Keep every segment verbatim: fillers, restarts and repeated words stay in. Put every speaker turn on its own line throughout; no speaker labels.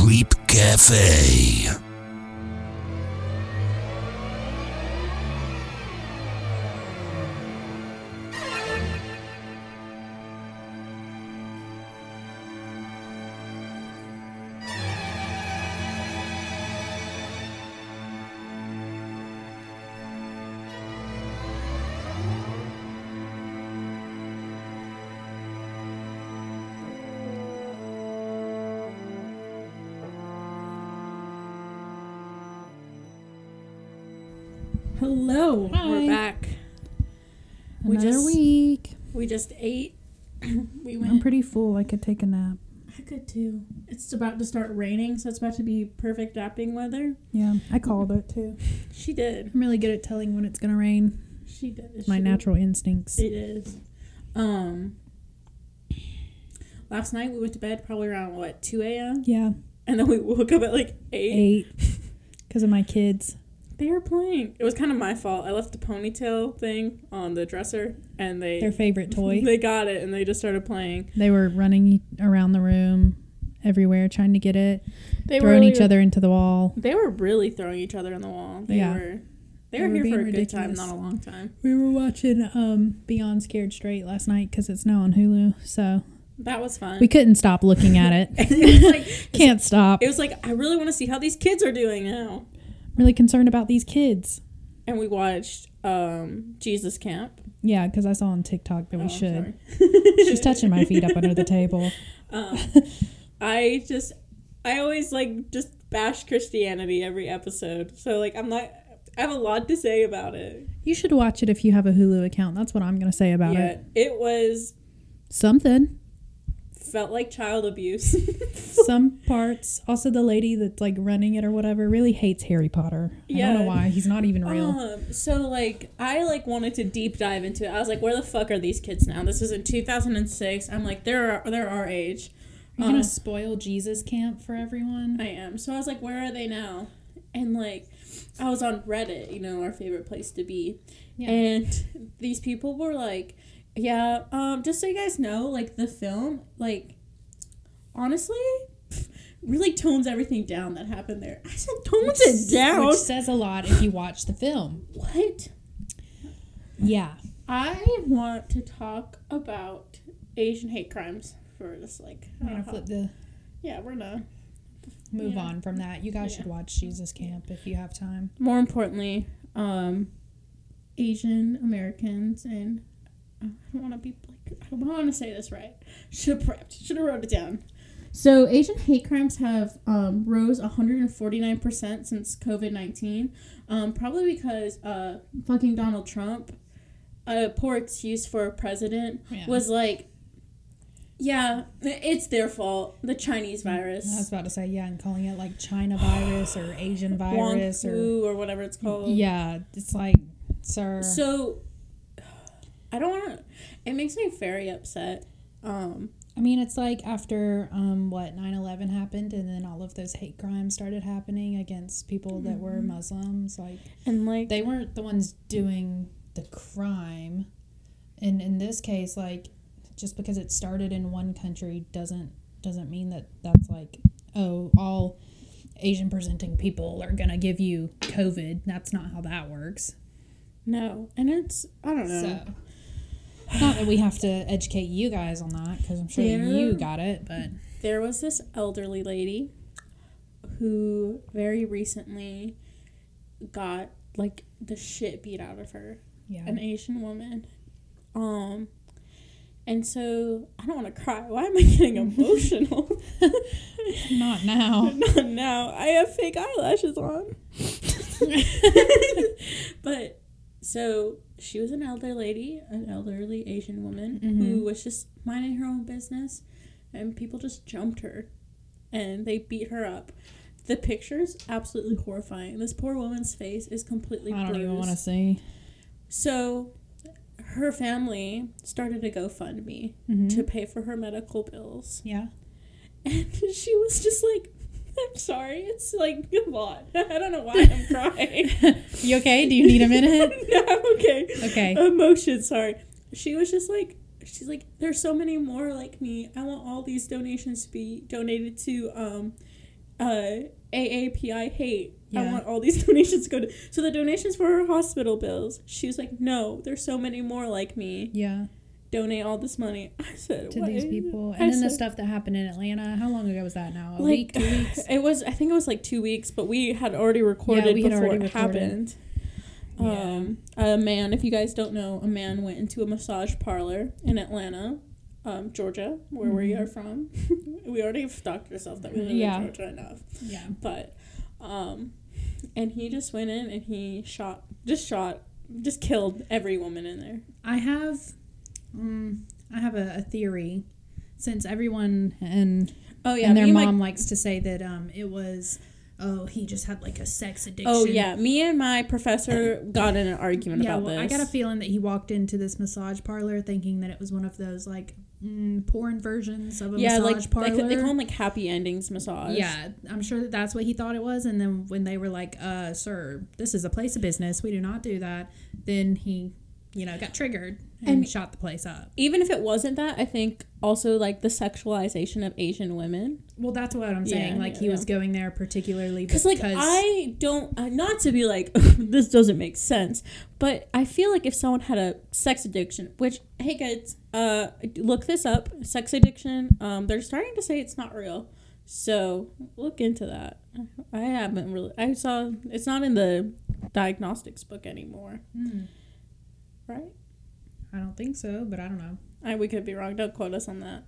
Creep Cafe.
Hello,
Hi.
we're back. We
Another
just
week.
we just ate. we went.
I'm pretty full. I could take a nap.
I could too. It's about to start raining, so it's about to be perfect napping weather.
Yeah, I called it too.
She did.
I'm really good at telling when it's gonna rain.
She did.
It's my
She-
natural instincts.
It is. Um. Last night we went to bed probably around what two a.m.
Yeah,
and then we woke up at like eight.
eight. Because of my kids.
They were playing. It was kind of my fault. I left the ponytail thing on the dresser, and they
Their favorite toy.
they got it, and they just started playing.
They were running around the room, everywhere, trying to get it,
They
throwing
were
each other into the wall.
They were really throwing each other in the wall. They
Yeah.
were. They,
They
were,
were
here for a
being
good time,
ridiculous.
not a long time.
We were watching um, Beyond Scared Straight last night because it's now on Hulu, so
That was fun.
we couldn't stop looking at it.
it was like,
Can't stop.
it was like I really want to see how these kids are doing now.
Really concerned about these kids.
And we watched um, Jesus Camp.
Yeah, because I saw on TikTok that
Oh,
we
I'm
should.
sorry.
She's touching my feet up under the table.
Um, I just, I always like just bash Christianity every episode. So like I'm not. I have a lot to say about it.
You should watch it if you have a Hulu account. That's what I'm going to say about
yeah,
it.
it was
Something.
felt like child abuse.
Some parts. Also, the lady that's like running it or whatever really hates Harry Potter. I
Yeah.
don't know why. He's not even real.
Um, so like I like wanted to deep dive into it. I was like, where the fuck are these kids now? This was in two thousand six. I'm like, they're they're our age.
Are you
Um,
going to spoil Jesus Camp for everyone?
I am. So I was like, where are they now? And like I was on Reddit, you know, our favorite place to be.
Yeah.
And these people were like, yeah, um, just so you guys know, like the film, like honestly, really tones everything down that happened there. I said tones it down.
Which says a lot if you watch the film.
What?
Yeah.
I want to talk about Asian hate crimes for this, like,
I'm going to
uh,
flip the...
yeah, we're gonna
Move
Yeah.
on from that. You guys
Yeah.
should watch Jesus Camp if you have time.
more importantly, um, Asian Americans and uh, I don't want to be like I don't want to say this right. Should have prepped. Should have wrote it down. So Asian hate crimes have um, rose one hundred forty-nine percent since COVID nineteen, um, probably because uh, fucking Donald Trump, a poor excuse for a president,
Yeah.
was like, yeah, it's their fault. The Chinese virus.
I was about to say, yeah, and calling it like China virus or Asian virus or...
Wong or whatever it's called.
Yeah, it's like, sir...
So, I don't want to... It makes me very upset. Um,
I mean, it's like after, um, what, nine eleven happened, and then all of those hate crimes started happening against people that were Muslims. Like,
and, like...
they weren't the ones doing the crime. And in this case, like, just because it started in one country doesn't doesn't mean that that's like, oh, all Asian presenting people are going to give you COVID. That's not how that works.
No. And it's... I don't know.
So, not that we have to educate you guys on that, because I'm sure
There-
you got it, but...
There was this elderly lady who very recently got, like, the shit beat out of her.
Yeah.
An Asian woman. Um... And so, I don't want to cry. Why am I getting emotional?
Not now.
Not now. I have fake eyelashes on. But, so, she was an elder lady, an elderly Asian woman,
Mm-hmm.
who was just minding her own business, and people just jumped her, and they beat her up. The picture is absolutely horrifying. This poor woman's face is completely
I don't
bruised.
even want to see.
So, her family started a GoFundMe
Mm-hmm.
to pay for her medical bills.
Yeah.
And she was just like, I'm sorry, it's like a lot. I don't know why I'm crying.
You okay? Do you need a minute?
No, I'm okay.
Okay.
Emotion, sorry. She was just like, she's like, there's so many more like me. I want all these donations to be donated to um, uh, A A P I hate. I
Yeah.
want all these donations to go to. So the donations for her hospital bills. She was like, no, there's so many more like me.
Yeah.
Donate all this money. I said,
To
what?
these people.
I
And then the
said-
stuff that happened in Atlanta. How long ago was that now? A
like,
week, two weeks?
It was, I think it was like two weeks, but we had already recorded
we had
before
already
it
recorded.
happened.
Yeah.
Um, a man, if you guys don't know, a man went into a massage parlor in Atlanta, um, Georgia, where we
Mhm.
are from. We already have stalked ourselves that we live
Yeah.
in Georgia enough.
Yeah.
But, um, and he just went in and he shot, just shot, just killed every woman in there.
I have, um, I have a, a theory, since everyone and
Oh yeah,
and their
me and my-
mom likes to say that um it was, oh, he just had like a sex addiction.
Oh yeah, me and my professor got in an argument
Yeah,
about
well,
this.
I got a feeling that he walked into this massage parlor thinking that it was one of those like mm, porn versions of a
yeah,
massage
like
parlor.
they, they call them like happy endings massage.
Yeah, I'm sure that that's what he thought it was. And then when they were like, uh, sir, this is a place of business. We do not do that. Then he, you know, got triggered and,
And-
shot the place up.
Even if it wasn't that, I think also like the sexualization of Asian women.
Well, that's what I'm saying.
Yeah,
like
yeah,
he
yeah.
was going there particularly
Because
because
like I don't, uh, not to be like this doesn't make sense, but I feel like if someone had a sex addiction, which hey kids, uh, look this up, sex addiction. Um, they're starting to say it's not real, so look into that. I haven't really. I saw it's not in the diagnostics book anymore,
Hmm,
right?
I don't think so, but I don't know.
I we could be wrong. Don't quote us on that.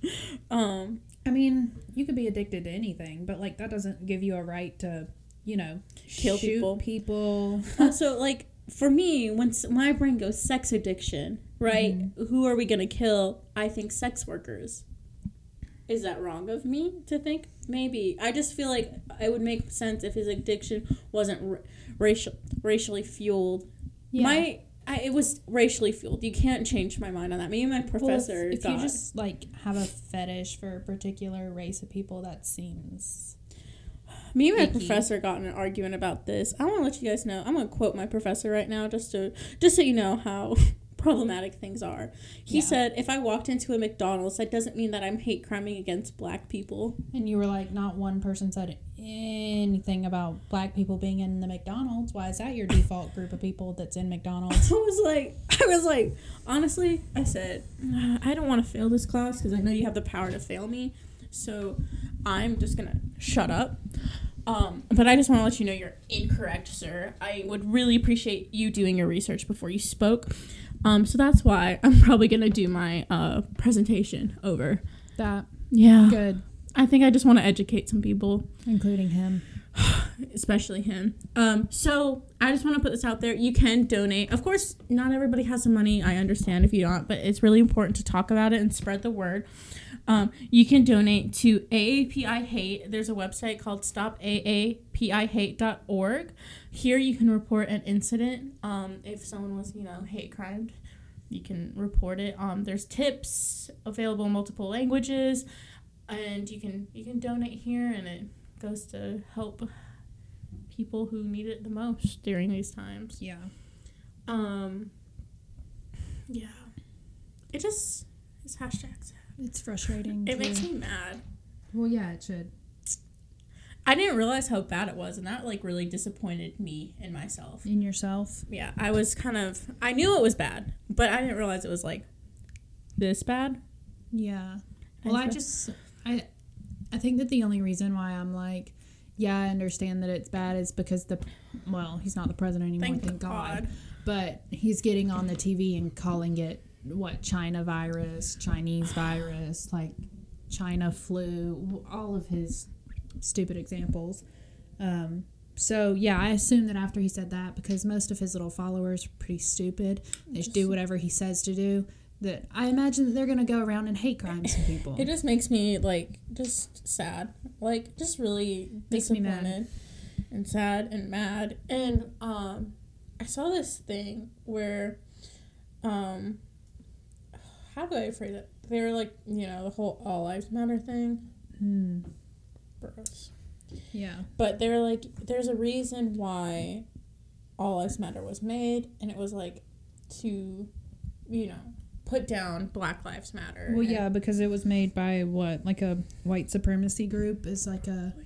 um,
I mean, you could be addicted to anything, but like that doesn't give you a right to, you know,
Kill
shoot
people.
people.
also, like for me, when s- my brain goes sex addiction, right? Who are we gonna kill? I think sex workers. Is that wrong of me to think? Maybe. I just feel like it would make sense if his addiction wasn't r- racial, racially fueled.
Yeah.
My, I, it was racially fueled. You can't change my mind on that. Me and my
Well,
professor
if, if
got.
you just like have a fetish for a particular race of people, that seems
Me and my
icky.
professor got in an argument about this. I want to let you guys know. I'm gonna quote my professor right now, just to just so you know how problematic things are. He
Yeah.
said, "If I walked into a McDonald's, that doesn't mean that I'm hate criming against black people."
And you were like, not one person said anything about black people being in the McDonald's. Why is that your default group of people that's in McDonald's?
I was like, I was like, honestly, I said, "Uh, I don't want to fail this class because I know you have the power to fail me, so I'm just gonna shut up. Um, but I just want to let you know you're incorrect, sir. I would really appreciate you doing your research before you spoke. Um, so that's why I'm probably gonna do my uh presentation over.
That
Yeah,
good,
I think I just want to educate some people,
including him.
especially him. Um, so I just want to put this out there. You can donate. Of course, not everybody has the money. I understand if you don't, but it's really important to talk about it and spread the word. Um, you can donate to A A P I Hate. There's a website called stop A A P I hate dot org. Here you can report an incident. Um, if someone was, you know, hate crimed, you can report it. Um, there's tips available in multiple languages, and you can you can donate here, and it goes to help people who need it the most during these times.
Yeah.
Um, yeah, it just it's hashtags.
It's frustrating.
It
too.
makes me mad.
Well, yeah, it should.
I didn't realize how bad it was, and that like really disappointed me in myself.
In yourself.
Yeah, I was kind of I knew it was bad, but I didn't realize it was like this bad.
Yeah. Well, I
feel-
just I I think that the only reason why I'm like, yeah, I understand that it's bad is because the well, he's not the president anymore,
Thank,
thank, God.
God.
But he's getting on the T V and calling it what, China virus, Chinese virus, like China flu, all of his stupid examples. Um, so yeah, I assume that after he said that, because most of his little followers are pretty stupid, they just do whatever he says to do. That I imagine that they're gonna go around and hate crime some people.
It just makes me like just sad, like just really
Makes me mad.
disappointed and sad and mad. And um, I saw this thing where, um, how do I phrase it? They were like, you know, the whole All Lives Matter thing.
Hmm.
Gross.
Yeah.
But they were like, there's a reason why All Lives Matter was made, and it was like to, you know, put down Black Lives Matter.
Well,
and-
yeah, because it was made by what, like a white supremacy group is like a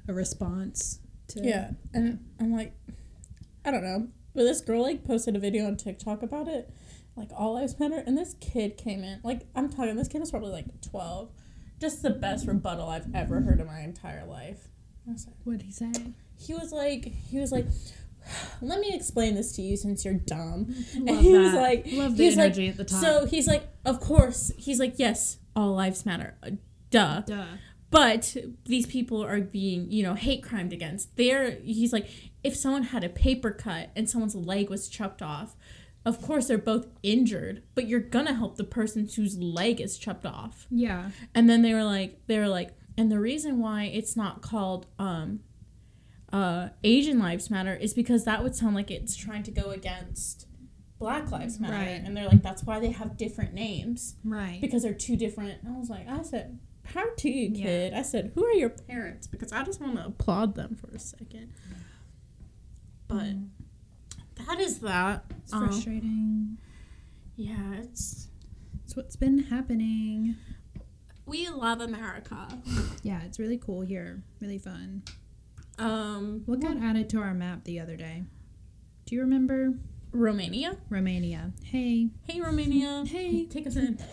a response to
Yeah, and I'm like, I don't know. But this girl, like, posted a video on TikTok about it, like, all lives matter, and this kid came in. Like, I'm talking, this kid was probably, like, twelve. Just the best rebuttal I've ever heard in my entire life. I was like,
What'd he say?
He was like, he was like, let me explain this to you since you're dumb.
Love
and he
that.
was like,
Love the
he's
energy
like,
at the top.
So he's like, of course. He's like, yes, all lives matter. Uh, duh.
Duh.
But these people are being, you know, hate crimed against. They're, he's like, if someone had a paper cut and someone's leg was chopped off, of course they're both injured, but you're gonna help the person whose leg is chopped off.
Yeah.
And then they were like, they were like, and the reason why it's not called um, uh, Asian Lives Matter is because that would sound like it's trying to go against Black Lives Matter.
Right.
And they're like, that's why they have different names.
Right.
Because they're two different. I was like, I said, power to you,
Yeah.
kid. I said, who are your parents? Because I just want to applaud them for a second. But
Mm.
that is that.
It's
Um,
frustrating.
yeah, it's.
It's what's been happening.
We love America.
Yeah, it's really cool here. Really fun.
Um,
What got added to our map the other day? Do you remember?
Romania.
Romania. Hey.
Hey, Romania.
Hey.
Take us in.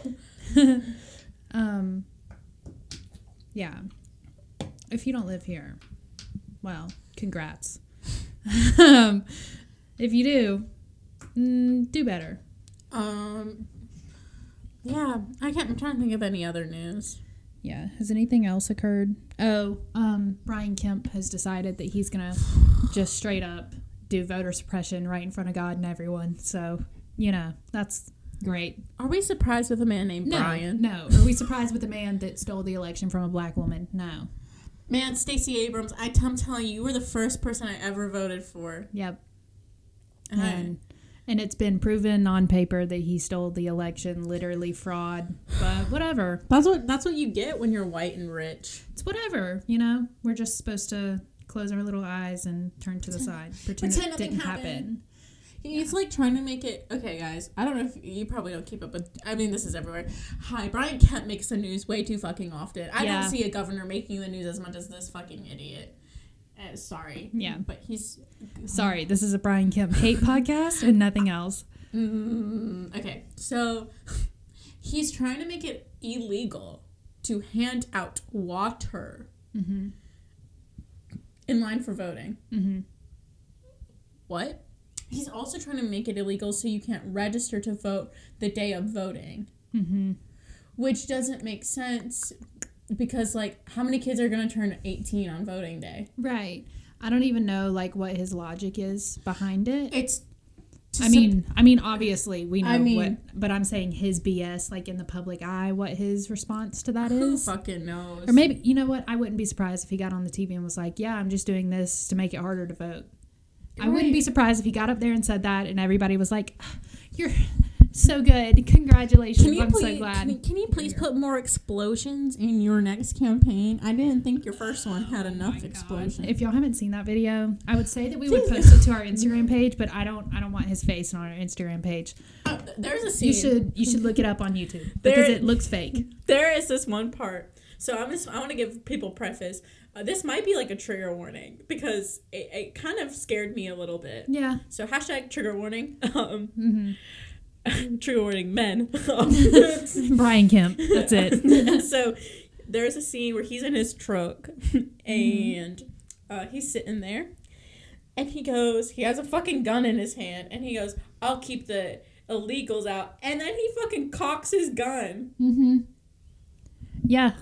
um. Yeah. If you don't live here, well, congrats. um, if you do, mm, do better.
Um, yeah, I can't. I'm trying to think of any other news.
Yeah. Has anything else occurred? Oh, um, Brian Kemp has decided that he's gonna just straight up do voter suppression right in front of God and everyone. So, you know, that's great.
Are we surprised with a man named
No,
Brian?
no. Are we surprised with the man that stole the election from a black woman? No.
Man, Stacey Abrams. I t- I'm telling you, you were the first person I ever voted for.
Yep.
And,
And and it's been proven on paper that he stole the election, literally fraud. But whatever.
that's what that's what you get when you're white and rich.
It's whatever, you know? We're just supposed to close our little eyes and turn to the side. Pretend,
pretend
it
nothing
didn't
happened.
happen.
He's like trying to make it. Okay, guys. I don't know if you probably don't keep up, but I mean, this is everywhere. Hi, Brian Kemp makes the news way too fucking often. I
Yeah.
don't see a governor making the news as much as this fucking idiot. Uh, sorry.
Yeah.
But he's.
Sorry, this is a Brian Kemp hate podcast and nothing else.
Mm, okay, so he's trying to make it illegal to hand out water
Mm-hmm.
in line for voting.
Mm-hmm.
What? He's also trying to make it illegal so you can't register to vote the day of voting.
Mm-hmm.
Which doesn't make sense because, like, how many kids are going to turn eighteen on voting day?
Right. I don't even know, like, what his logic is behind it.
It's.
I mean, I mean, obviously we know
I mean-
what, but I'm saying his B S, like in the public eye, what his response to that
who
is.
fucking knows?
Or maybe, you know what? I wouldn't be surprised if he got on the T V and was like, "Yeah, I'm just doing this to make it harder to vote." I wouldn't be
Right.
surprised if he got up there and said that, and everybody was like, "You're so good, congratulations!
Can you
I'm
please,
so glad."
Can, you- can you please put more explosions in your next campaign? I didn't think your first one had enough explosions.
If y'all haven't seen that video, I would say that we would post it to our Instagram page, but I don't. I don't want his face on our Instagram page.
Oh, there's a scene.
You should. You should look it up on YouTube
There-
because it looks fake.
There is this one part. So I'm just. I want to give people preface. Uh, this might be like a trigger warning because it, it kind of scared me a little bit.
Yeah.
So hashtag trigger warning. Um,
Mm-hmm.
trigger warning men. Um,
Brian Kemp. That's it.
So there's a scene where he's in his truck and uh, he's sitting there and he goes, he has a fucking gun in his hand and he goes, I'll keep the illegals out. And then he fucking cocks his gun.
Mm-hmm. Yeah.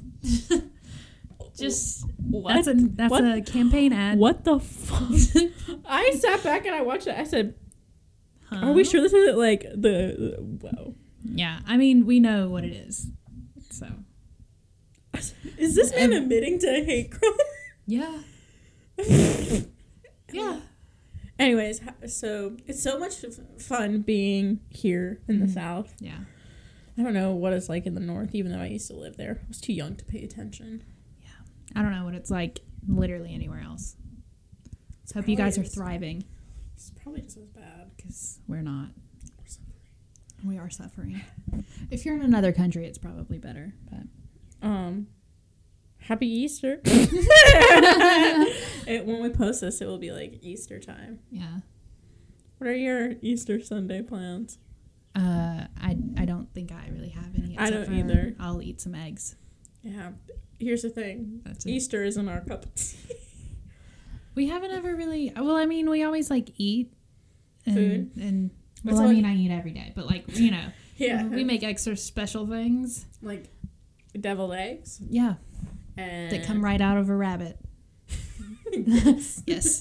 Just
What?
that's a that's
What?
a campaign ad.
What the fuck? I sat back and I watched it. I said,
Huh?
are we sure this isn't like the, whoa.
Yeah. I mean, we know what it is. So.
Is this man
Um,
admitting to a hate crime?
Yeah. Yeah.
Anyways, h- so it's so much f- fun being here in the
Mhm.
South.
Yeah.
I don't know what it's like in the North, even though I used to live there. I was too young to pay attention.
I don't know what it's like literally anywhere else. Hope you guys are thriving
It's probably just as bad.
because we're not.
We're suffering.
We are suffering. If you're in another country, it's probably better. But
Um, Happy Easter. it, when we post this, it will be like Easter time.
Yeah.
What are your Easter Sunday plans?
Uh, I I don't think I really have any.
I don't
for
either.
I'll eat some eggs.
Yeah. Here's the thing.
That's it.
Easter isn't our cup of tea.
We haven't ever really. Well, I mean, we always like eat and,
Food.
and well,
That's
I
what-
mean, I eat every day, but like you know,
Yeah.
we make extra special things.
like deviled eggs.
Yeah,
And
that come right out of a rabbit. Yes.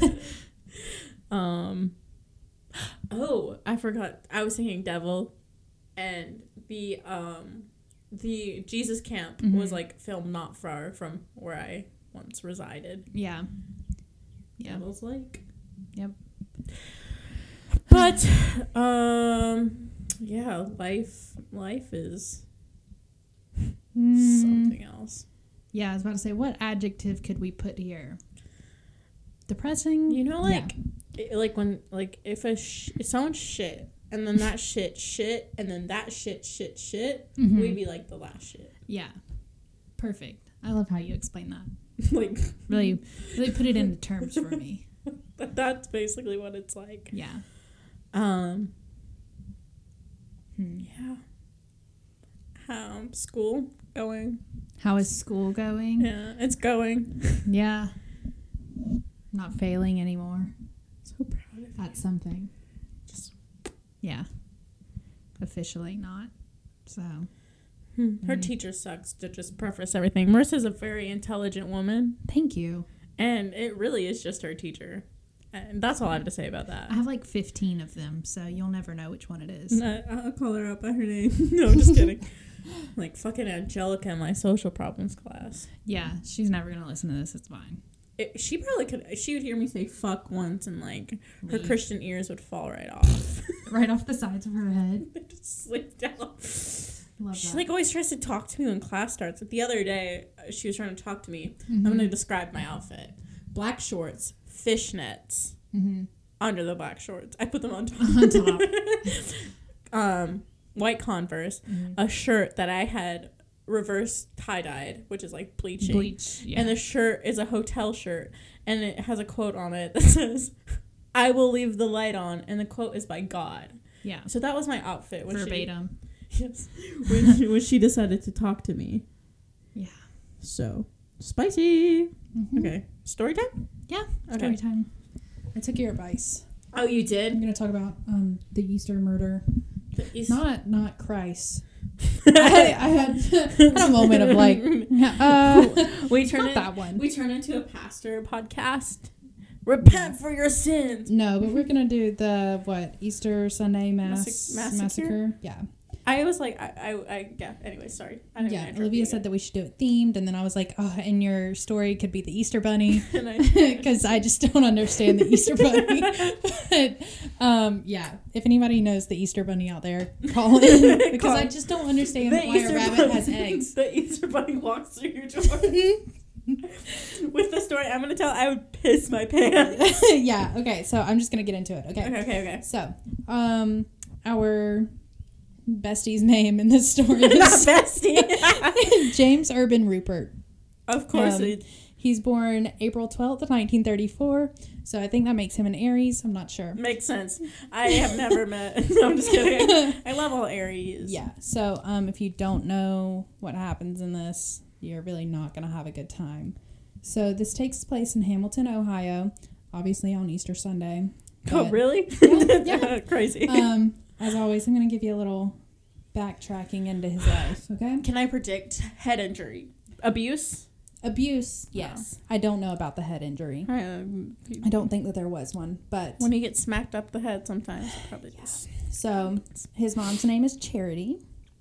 um. Oh, I forgot. I was thinking devil, and the um, the Jesus camp
Mhm.
was like filmed not far from where I once resided.
Yeah. Yeah.
Devil's Lake.
Yep.
But um, yeah, life life is
Mm,
something else.
yeah, I was about to say, what adjective could we put here? Depressing.
You know, like it, like when like if a sh- if someone shit and then that shit shit and then that shit shit shit,
Mhm.
we'd be like the last shit.
Yeah. Perfect. I love how you explain that.
like
Really, really put it into terms for me.
But that's basically what it's like.
Yeah.
Um.
Hmm.
Yeah. Um. School going.
How is school going?
Yeah, it's going.
Yeah. Not failing anymore.
So proud of
That's something.
Just-
Yeah. Officially not. So.
you. Her
Mm.
teacher sucks. To just preface everything, Marissa's a very intelligent woman,
Thank you.
and it really is just her teacher, and that's all I have to say about that.
I have like fifteen of them, so you'll never know which one it is.
No, I'll call her out by her name. No, I'm just kidding. Like fucking Angelica in my social problems class.
Yeah, she's never going to listen to this. It's fine.
It, she probably could. She would hear me say "fuck" once, and like her
Leave.
Christian ears would fall right off.
Right off the sides of her head.
They just slip down.
Love
She
that.
like always tries to talk to me when class starts. But the other day, uh, she was trying to talk to me.
Mhm.
I'm gonna describe my outfit: black shorts, fishnets
Mm-hmm.
under the black shorts. I put them on top.
On top.
um, white Converse,
Mhm.
a shirt that I had reverse tie dyed, which is like bleaching.
Bleach. Yeah.
And the shirt is a hotel shirt, and it has a quote on it that says, "I will leave the light on," and the quote is by God.
yeah.
So that was my outfit when
Verbatim.
she, yes, when she, when she decided to talk to me.
Yeah.
So spicy.
Mhm.
Okay, story time.
Yeah.
Okay.
Story time. I took your advice.
Oh, you
I'm
did.
going to talk about um, the Easter murder.
The East-
Not not Christ. I, I had, had a moment of like, uh,
we turn
not
it,
that one.
We turn into a pastor podcast. Repent for your sins.
No, but we're gonna do the what Easter Sunday mass
Massac- massacre?
massacre. Yeah,
I was like, I, I, I yeah. Anyway, sorry. I didn't
yeah.
mean to interrupt
Olivia
you.
said that we should do it themed, and then I was like, oh, and your story could be the Easter Bunny
And I-
because I just don't understand the Easter Bunny. But um, yeah, if anybody knows the Easter Bunny out there, call in because
Call.
I just don't understand
The
why
Easter
a rabbit
Bunny-
has eggs.
The Easter Bunny walks through your door. With the story I'm going to tell, I would piss my pants.
Yeah. Okay. So I'm just gonna get into it. Okay.
Okay, okay, okay.
So, um, our bestie's name in this story
Not
is
bestie.
James Urban Rupert.
Of course.
Um,
it,
He's born April twelfth, nineteen thirty-four. So I think that makes him an Aries. I'm not sure.
makes sense. I have never met. No, I'm just kidding. I love all Aries.
Yeah. So um, if you don't know what happens in this, you're really not going to have a good time. So this takes place in Hamilton, Ohio, obviously on Easter Sunday.
Oh,
But,
really?
Yeah, yeah.
Crazy.
Um, as always, I'm going to give you a little backtracking into his life, okay?
Can I predict head injury? Abuse?
Abuse, yes. I don't know about the head injury.
Um,
I don't think that there was one, but
when he gets smacked up the head sometimes, it probably just...
so his mom's name is Charity.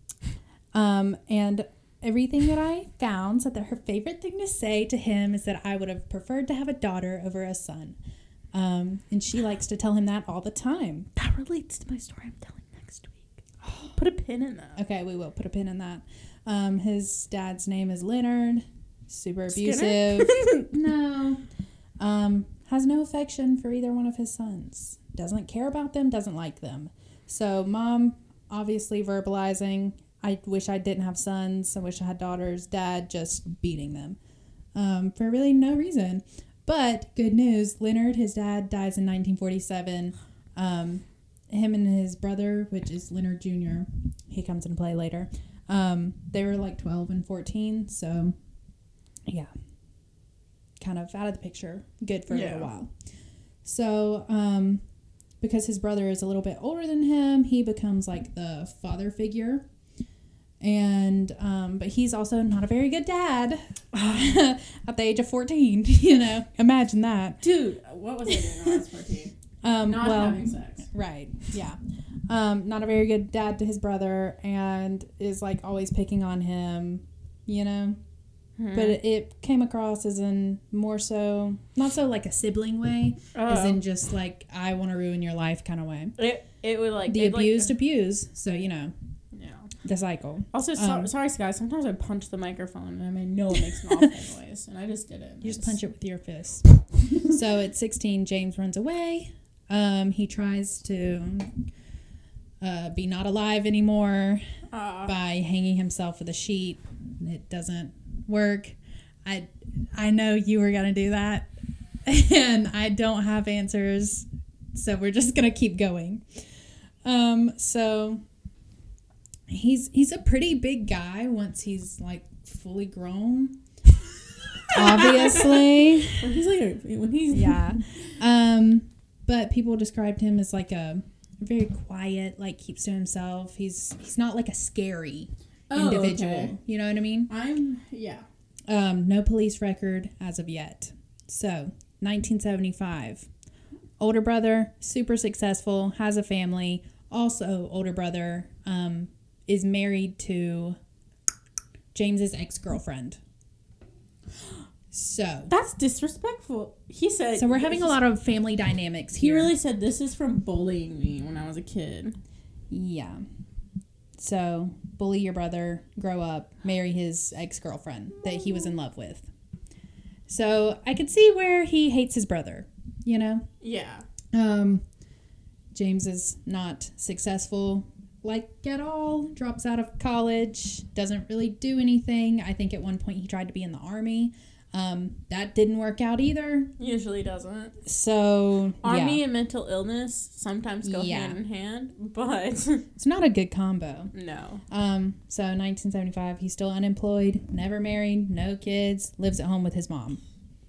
Um, and everything that I found said that her favorite thing to say to him is that I would have preferred to have a daughter over a son. Um, and she likes to tell him that all the time.
That relates to my story I'm telling next week. Put a pin in that.
Okay, we will put a pin in that. Um, his dad's name is Leonard. Super
Skinner?
abusive. No. Um, has no affection for either one of his sons. Doesn't care about them, doesn't like them. So mom obviously verbalizing I wish I didn't have sons. I wish I had daughters. Dad just beating them um, for really no reason. But good news, Leonard, his dad, dies in nineteen forty-seven. Um, him and his brother, which is Leonard Junior, he comes into play later. Um, they were like twelve and fourteen, so yeah, kind of out of the picture. Good for
Yeah.
a little while. So, um, because his brother is a little bit older than him, he becomes like the father figure. And, um, but he's also not a very good dad at the age of fourteen, you know, imagine that.
Dude, what was I doing when I was fourteen?
Um,
Not
well,
having sex.
right. Yeah. Um, not a very good dad to his brother and is like always picking on him, you know,
Hmm.
but it, it came across as in more so, not so like a sibling way, as
Oh.
in just like, I want to ruin your life kind of way.
It, it would like...
The
it, like-
abused abuse. So, you know,
Yeah.
the cycle.
Also, so,
Um,
sorry, guys. Sometimes I punch the microphone and I mean, no, it makes an awful noise, and I just did it.
You just punch it with your fist. So at sixteen, James runs away. Um, he tries to uh, be not alive anymore
Uh,
by hanging himself with a sheet. It doesn't work. I I know you were gonna do that, and I don't have answers, so we're just gonna keep going. Um, so he's he's a pretty big guy once he's like fully grown. Obviously.
when he's like, a, when he's
Yeah. Um, but people described him as like a very quiet, like keeps to himself. He's he's not like a scary
Oh,
individual.
okay.
You know what I mean?
I'm yeah.
Um, no police record as of yet. So, nineteen seventy-five. Older brother, super successful, has a family. Also, older brother um, is married to James's ex-girlfriend. So,
That's disrespectful. He said.
so we're having a lot of family dynamics
He
here.
really said this is from bullying me when I was a kid.
Yeah. So, bully your brother, grow up, marry his ex-girlfriend that he was in love with. So, I could see where he hates his brother, you know?
Yeah.
Um, James is not successful, like, at all. Drops out of college, doesn't really do anything. I think at one point he tried to be in the army. Um, that didn't work out either.
Usually doesn't.
So,
Army
yeah.
and mental illness sometimes go
Yeah.
hand in hand, but
It's not a good combo.
no.
Um, so nineteen seventy-five, he's still unemployed, never married, no kids, lives at home with his mom.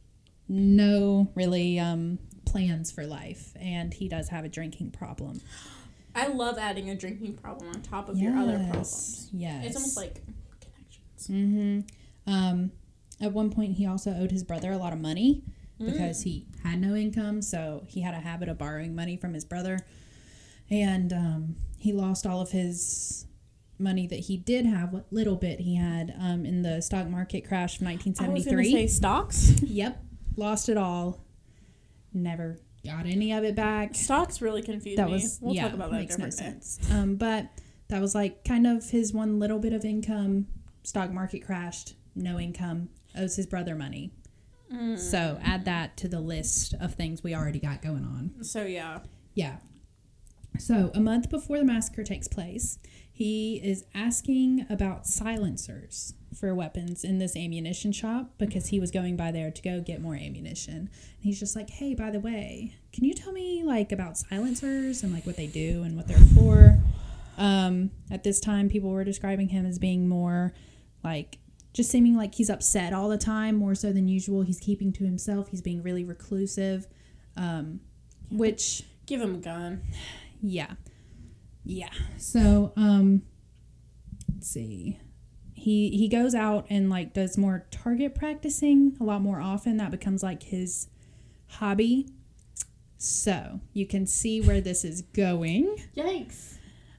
No really um, plans for life, and he does have a drinking problem.
I love adding a drinking problem on top of your other problems.
Yes.
It's almost like connections.
Mm-hmm. Um, at one point, he also owed his brother a lot of money because he had no income, so he had a habit of borrowing money from his brother. And um, he lost all of his money that he did have, what little bit he had um, in the stock market crash of nineteen
I was
seventy-three.
going to say stocks.
Yep, lost it all. Never got any of it back.
Stocks really confused
That
me.
was
we'll
yeah,
talk about that
makes
a
no
different day.
sense. Um, but that was like kind of his one little bit of income. Stock market crashed, no income, owes his brother money.
Mm.
So add that to the list of things we already got going on.
So yeah.
Yeah. So a month before the massacre takes place, he is asking about silencers for weapons in this ammunition shop because he was going by there to go get more ammunition. And he's just like, hey, by the way, can you tell me like about silencers and like what they do and what they're for? Um, at this time, people were describing him as being more like just seeming like he's upset all the time, more so than usual. He's keeping to himself. He's being really reclusive, um, which...
Give him a gun.
Yeah. Yeah. So, um, let's see. He he goes out and like does more target practicing a lot more often. That becomes like his hobby. So, you can see where this is going.
Yikes.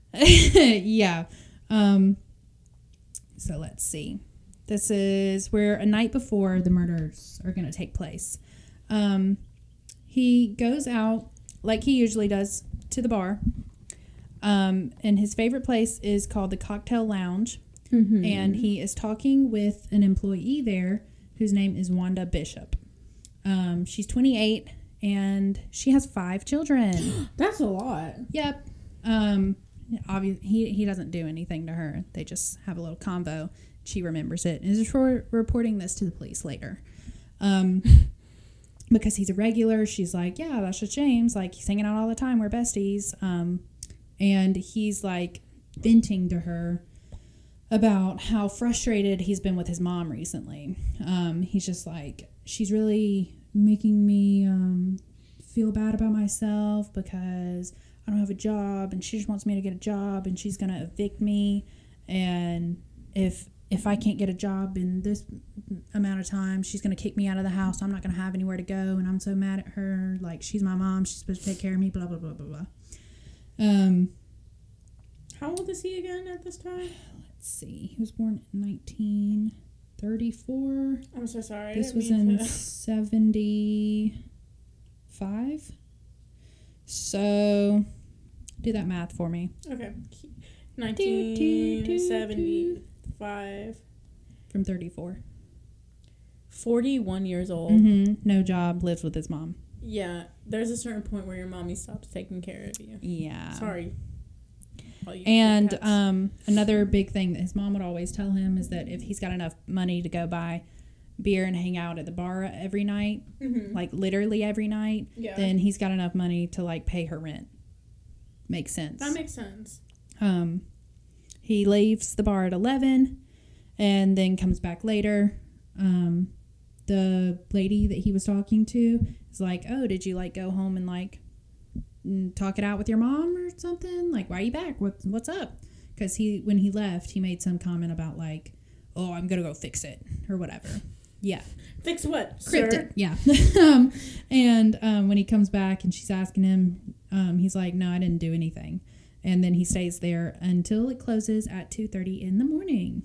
Yeah. Um, so let's see. This is where a night before the murders are going to take place. Um, he goes out like he usually does to the bar. Um, and his favorite place is called the Cocktail Lounge.
Mm-hmm.
And he is talking with an employee there whose name is Wanda Bishop. Um, she's twenty-eight and she has five children.
That's a lot.
Yep. Um, obvious he he doesn't do anything to her. They just have a little convo. She remembers it and is for reporting this to the police later. Um, because he's a regular, she's like, yeah, that's just James. Like, he's hanging out all the time. We're besties. Um, and he's like venting to her about how frustrated he's been with his mom recently. Um, he's just like, she's really making me um, feel bad about myself because I don't have a job, and she just wants me to get a job, and she's going to evict me. And if if I can't get a job in this amount of time, she's going to kick me out of the house. I'm not going to have anywhere to go, and I'm so mad at her. Like, she's my mom. She's supposed to take care of me, blah, blah, blah, blah, blah. Um,
How old is he again at this time?
Let's see. He was born in nineteen thirty-four.
I'm so sorry.
This was in seventy-five. So, do that math for me.
Okay. nineteen seventy-five.
From thirty-four.
forty-one years old.
Mm-hmm. No job, lives with his mom.
Yeah. There's a certain point where your mommy stops taking care of you.
Yeah.
Sorry. All you
And
cats.
um, another big thing that his mom would always tell him is that if he's got enough money to go buy beer and hang out at the bar every night,
Mhm.
like literally every night,
Yeah.
then he's got enough money to like pay her rent. Makes sense.
That makes sense.
Um, he leaves the bar at eleven and then comes back later. Um, the lady that he was talking to is like, oh, did you like go home and like mm, talk it out with your mom or something? Like, why are you back? What, what's up? Because he, when he left, he made some comment about like, oh, I'm going to go fix it or whatever. Yeah.
Fix what,
Cryptid.
sir?
Yeah. um, and um, when he comes back and she's asking him, um, he's like, no, I didn't do anything. And then he stays there until it closes at two thirty in the morning.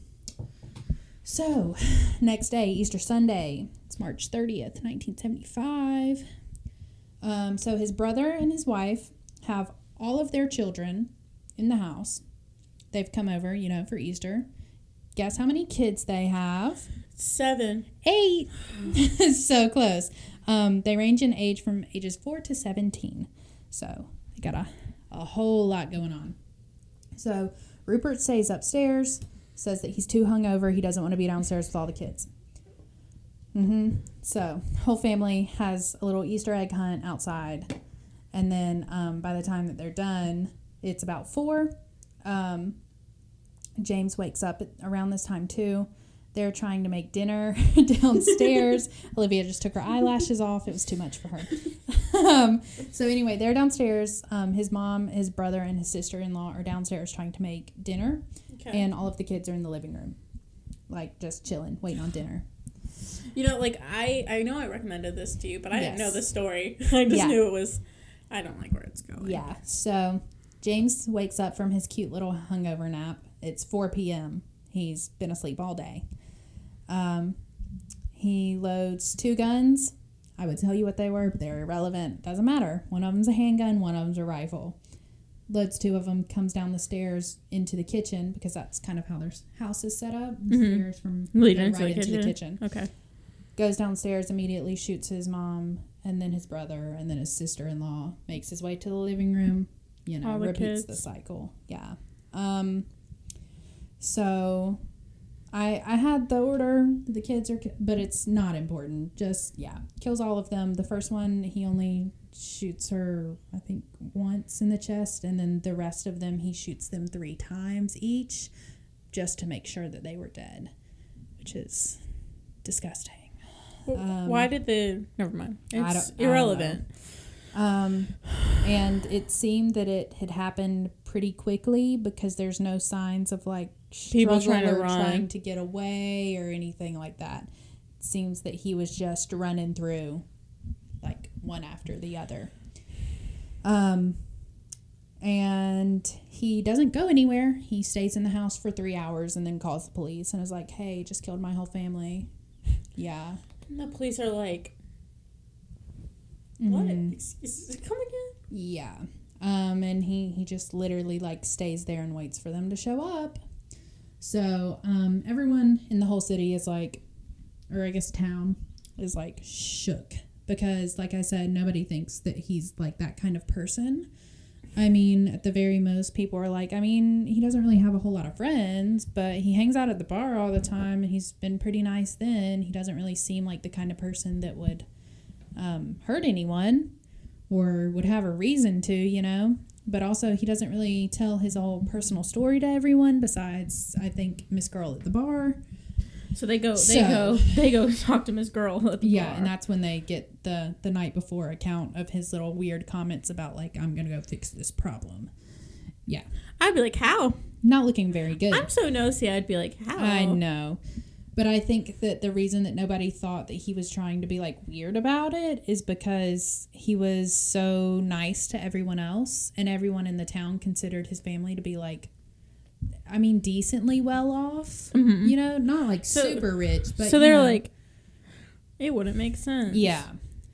So, next day, Easter Sunday. It's March thirtieth, nineteen seventy-five. Um, so his brother and his wife have all of their children in the house. They've come over, you know, for Easter. Guess how many kids they have?
Seven.
Eight. So close. Um, they range in age from ages four to seventeen. So they got a, a whole lot going on. So Rupert stays upstairs, says that he's too hungover. He doesn't want to be downstairs with all the kids. Mm-hmm. So whole family has a little Easter egg hunt outside. And then um, by the time that they're done, it's about four. Um, James wakes up at, around this time too. They're trying to make dinner downstairs. Olivia just took her eyelashes off. It was too much for her. um, so anyway, they're downstairs. Um, his mom, his brother, and his sister-in-law are downstairs trying to make dinner.
Okay.
And all of the kids are in the living room. Like, just chilling, waiting on dinner.
You know, like, I, I know I recommended this to you, but I didn't
Yes.
know the story. I just
Yeah.
knew it was, I don't like where it's going.
Yeah. So James wakes up from his cute little hungover nap. It's four p.m. He's been asleep all day. Um, he loads two guns. I would tell you what they were, but they're irrelevant. Doesn't matter. One of them's a handgun, one of them's a rifle. Loads two of them, comes down the stairs into the kitchen because that's kind of how their house is set up. The
Mhm.
stairs from
Leading
go
into
right
the
into the
kitchen.
kitchen.
Okay.
Goes downstairs, immediately shoots his mom, and then his brother, and then his sister-in-law. Makes his way to the living room. You know,
All the
repeats
kids.
the cycle. Yeah. Um. So, I I had the order. The kids are, ki- but it's not important. Just yeah, kills all of them. The first one he only shoots her, I think, once in the chest, and then the rest of them he shoots them three times each, just to make sure that they were dead, which is disgusting. Um,
Why did the... Never mind.
I
It's
don't- I don't
irrelevant.
Um, and it seemed that it had happened pretty quickly because there's no signs of like
People
struggle
trying to
or
run.
trying to get away or anything like that. It seems that he was just running through like one after the other. Um, and he doesn't go anywhere. He stays in the house for three hours and then calls the police and is like, hey, just killed my whole family. Yeah.
And the police are like, what?
Mhm.
Excuse- Come again?
Yeah. Um, and he, he just literally like stays there and waits for them to show up. So, um, everyone in the whole city is like, or I guess town is like shook because like I said, nobody thinks that he's like that kind of person. I mean, at the very most, people are like, I mean, he doesn't really have a whole lot of friends, but he hangs out at the bar all the time, and he's been pretty nice then. He doesn't really seem like the kind of person that would um, hurt anyone or would have a reason to, you know? But also, he doesn't really tell his whole personal story to everyone, besides, I think, Miss Girl at the bar.
So they go, they
So-
go, they go talk to Miss Girl at the
Yeah,
bar.
and that's when they get the the night before account of his little weird comments about, like, I'm going to go fix this problem. Yeah.
I'd be like, how?
Not looking very good.
I'm so nosy. I'd be like, how?
I know. But I think that the reason that nobody thought that he was trying to be, like, weird about it is because he was so nice to everyone else, and everyone in the town considered his family to be, like, I mean, decently well off.
Mhm.
You know, not, like,
So-
super rich, but
so
you
they're
know.
like, it wouldn't make sense.
Yeah.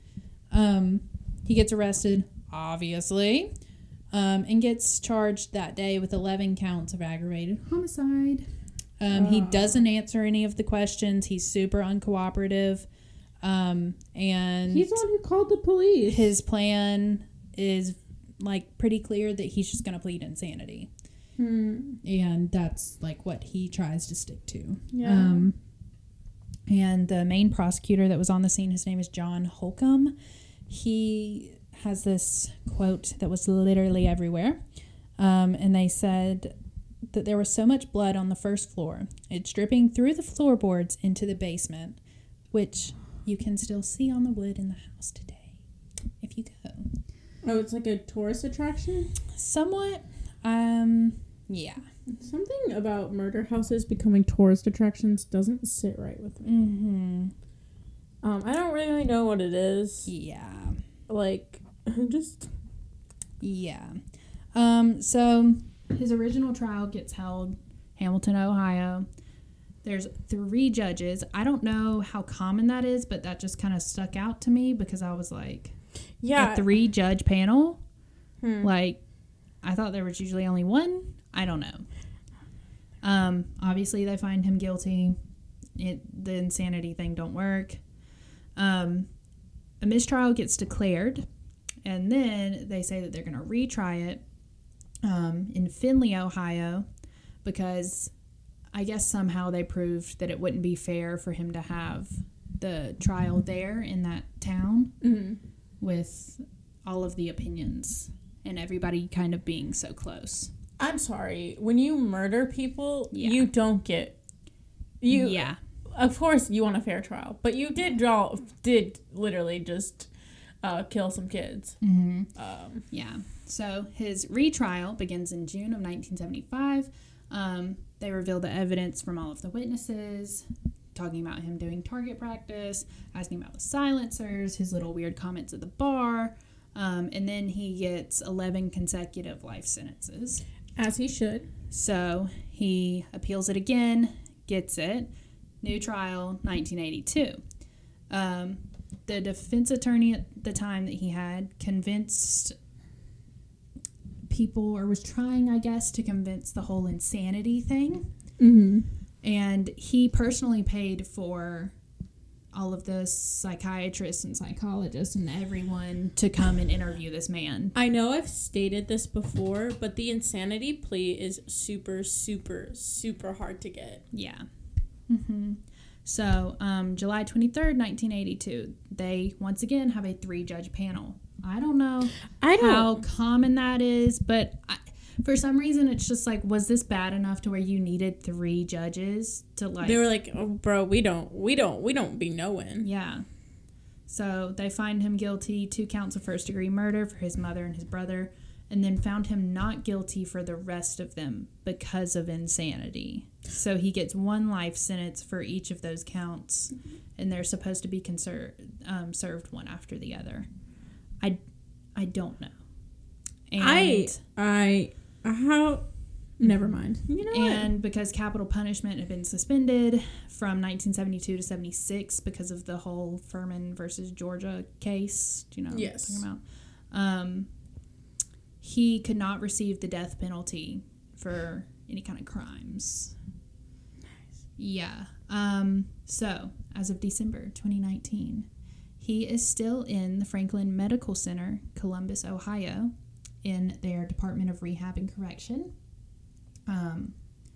Um, he gets arrested, obviously, um, and gets charged that day with eleven counts of aggravated homicide. Um, He
Oh.
doesn't answer any of the questions. He's super uncooperative. Um, and
He's the one who called the police.
his plan is, like, pretty clear that he's just going to plead insanity.
Hmm.
And that's, like, what he tries to stick to.
Yeah.
Um, and the main prosecutor that was on the scene, his name is John Holcomb. He has this quote that was literally everywhere. Um, and they said that there was so much blood on the first floor. It's dripping through the floorboards into the basement, which you can still see on the wood in the house today if you go.
Oh, it's like a tourist attraction?
Somewhat. Um, yeah.
Something about murder houses becoming tourist attractions doesn't sit right with me.
Mm-hmm.
Um, I don't really know what it is.
Yeah.
Like, just...
Yeah. Um, so his original trial gets held Hamilton, Ohio. There's three judges. I don't know how common that is, but that just kind of stuck out to me because I was like,
Yeah.
a three judge panel?
Hmm.
Like, I thought there was usually only one. I don't know. Um, obviously they find him guilty. It, the insanity thing don't work. Um, a mistrial gets declared, and then they say that they're going to retry it um, in Findlay, Ohio, because I guess somehow they proved that it wouldn't be fair for him to have the trial there in that town
Mhm.
with all of the opinions and everybody kind of being so close.
I'm sorry. When you murder people,
Yeah.
you don't get... You,
yeah.
Of course, you want a fair trial, but you did draw, did literally just uh, kill some kids.
Mm-hmm.
Um,
Yeah. So his retrial begins in June of nineteen seventy-five. Um, they reveal the evidence from all of the witnesses, talking about him doing target practice, asking about the silencers, his little weird comments at the bar, um, and then he gets eleven consecutive life sentences.
as he should.
So he appeals it again, gets it. New trial, nineteen eighty-two. Um, the defense attorney at the time that he had convinced people, or was trying, I guess, to convince the whole insanity thing.
Mm-hmm.
And he personally paid for all of the psychiatrists and psychologists and everyone to come and interview this man.
I know I've stated this before, but the insanity plea is super, super, super hard to get.
Yeah. Mm-hmm. So, um, July twenty-third, nineteen eighty-two, they once again have a three-judge panel. I don't know
I don't...
how common that is, but I, for some reason, it's just like, was this bad enough to where you needed three judges to like...
They were like, oh, bro, we don't, we don't, we don't be knowing.
Yeah. So they find him guilty, two counts of first-degree murder for his mother and his brother, and then found him not guilty for the rest of them because of insanity. So he gets one life sentence for each of those counts, and they're supposed to be conser- um, served one after the other. I, I don't know. And,
I, I, how, never mind. You know what?
and because capital punishment had been suspended from nineteen seventy-two to seventy-six because of the whole Furman versus Georgia case. Do you know what
Yes.
I'm talking about? Um, he could not receive the death penalty for any kind of crimes.
Nice.
Yeah. Um, so, as of December twenty nineteen, he is still in the Franklin Medical Center, Columbus, Ohio, in their Department of Rehab and Correction. Um,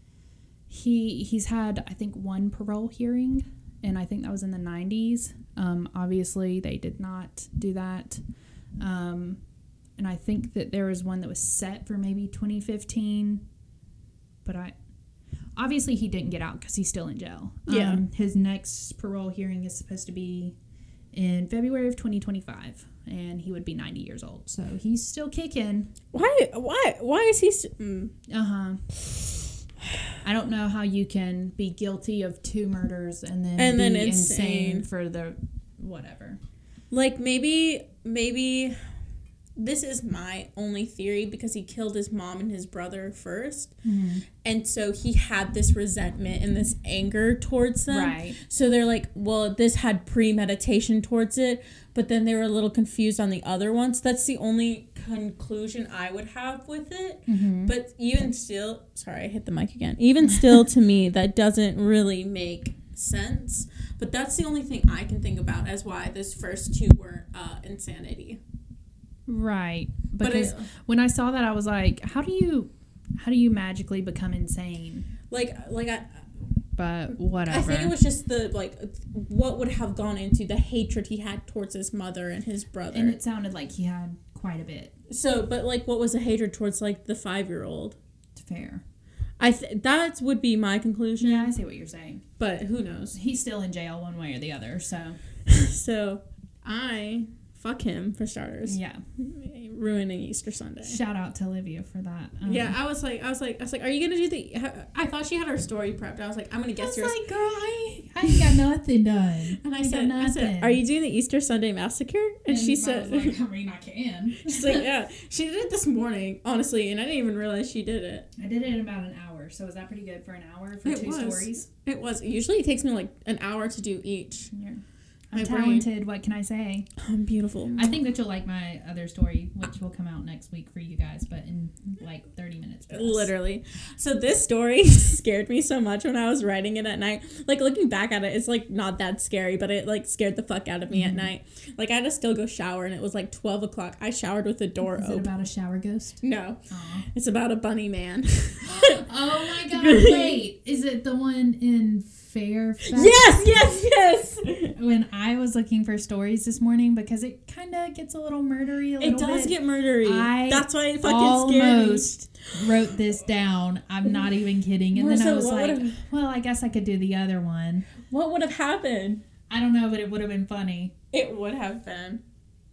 he he's had, I think, one parole hearing, and I think that was in the nineties. Um, obviously, they did not do that. Um, and I think that there was one that was set for maybe twenty fifteen, but I obviously he didn't get out because he's still in jail.
Yeah.
Um, his next parole hearing is supposed to be in February of twenty twenty-five, and he would be ninety years old. So he's still kicking.
Why? Why? Why is he? St- mm.
Uh huh. I don't know how you can be guilty of two murders and then
And
be
then
insane
insane.
for the whatever.
Like, maybe, maybe this is my only theory, because he killed his mom and his brother first.
Mm-hmm.
And so he had this resentment and this anger towards them.
Right.
So they're like, well, this had premeditation towards it, but then they were a little confused on the other ones. That's the only conclusion I would have with it.
Mm-hmm.
But even still, sorry, I hit the mic again. Even still, to me, that doesn't really make sense. But that's the only thing I can think about as why those first two were uh, insanity.
Right.
But
Because
it-
when I saw that, I was like, how do you how do you magically become insane?
Like, like I,
But whatever.
I think it was just the, like, what would have gone into the hatred he had towards his mother and his brother.
And it sounded like he had quite a bit.
So, but, like, what was the hatred towards, like, the five-year-old?
Fair.
I th- that would be my conclusion.
Yeah, I see what you're saying.
But who knows?
He's still in jail one way or the other, so.
So, I... Fuck him, for starters.
Yeah.
Ruining Easter Sunday.
Shout out to Olivia for that. Um,
Yeah, I was like, I was like, I was like, are you gonna do the? I thought she had her story prepped. I was like, I'm gonna
I
guess
was
yours.
like, girl, I, I ain't got nothing done.
And I,
I got
said, I said,
nothing.
are you doing the Easter Sunday massacre? And,
And
she
I
said,
was like, I mean, I can.
she's like, yeah, she did it this morning, honestly, and I didn't even realize she did it.
I did it in about an hour, so is that pretty good for an hour for
It
two
was.
stories?
It was. Usually, it takes me like an hour to do each.
Yeah. I'm
My brain.
talented. What can I say?
I'm beautiful.
I think that you'll like my other story, which will come out next week for you guys, but in like thirty minutes. For us.
Literally. So this story scared me so much when I was writing it at night. Like, looking back at it, it's like not that scary, but it like scared the fuck out of me
Mm-hmm.
at night. Like, I had to still go shower, and it was like twelve o'clock. I showered with the door
Is it
open.
about a shower ghost?
No,
Aw.
it's about a bunny man.
Oh my god! Wait, is it the one in Fairfax?
Yes, yes, yes.
When I was looking for stories this morning, because it kind of gets a little murdery. A
It
little
does
bit,
get murdery.
I
That's why it fucking scared me.
almost wrote this down. I'm not even kidding. And then I
Marissa,
was
what
like,
would've-
well, I guess I could do the other one.
What would have happened?
I don't know, but it would have been funny.
It would have been.